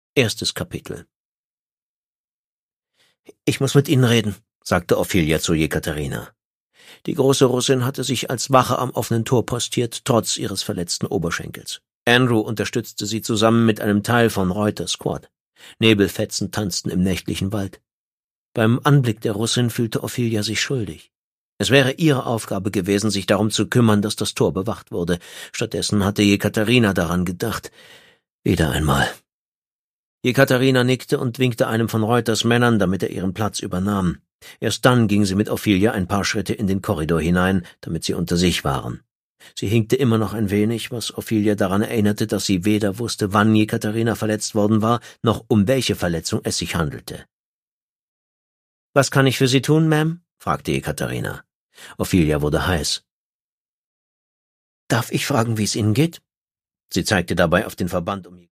1. Kapitel. »Ich muss mit Ihnen reden«, sagte Ophelia zu Jekaterina. Die große Russin hatte sich als Wache am offenen Tor postiert, trotz ihres verletzten Oberschenkels. Andrew unterstützte sie zusammen mit einem Teil von Reuters Squad. Nebelfetzen tanzten im nächtlichen Wald. Beim Anblick der Russin fühlte Ophelia sich schuldig. Es wäre ihre Aufgabe gewesen, sich darum zu kümmern, dass das Tor bewacht wurde. Stattdessen hatte Jekaterina daran gedacht. Wieder einmal. Jekaterina nickte und winkte einem von Reuters Männern, damit er ihren Platz übernahm. Erst dann ging sie mit Ophelia ein paar Schritte in den Korridor hinein, damit sie unter sich waren. Sie hinkte immer noch ein wenig, was Ophelia daran erinnerte, dass sie weder wusste, wann Jekaterina verletzt worden war, noch um welche Verletzung es sich handelte. »Was kann ich für Sie tun, Ma'am?« fragte Jekaterina. Ophelia wurde heiß. »Darf ich fragen, wie es Ihnen geht?« Sie zeigte dabei auf den Verband um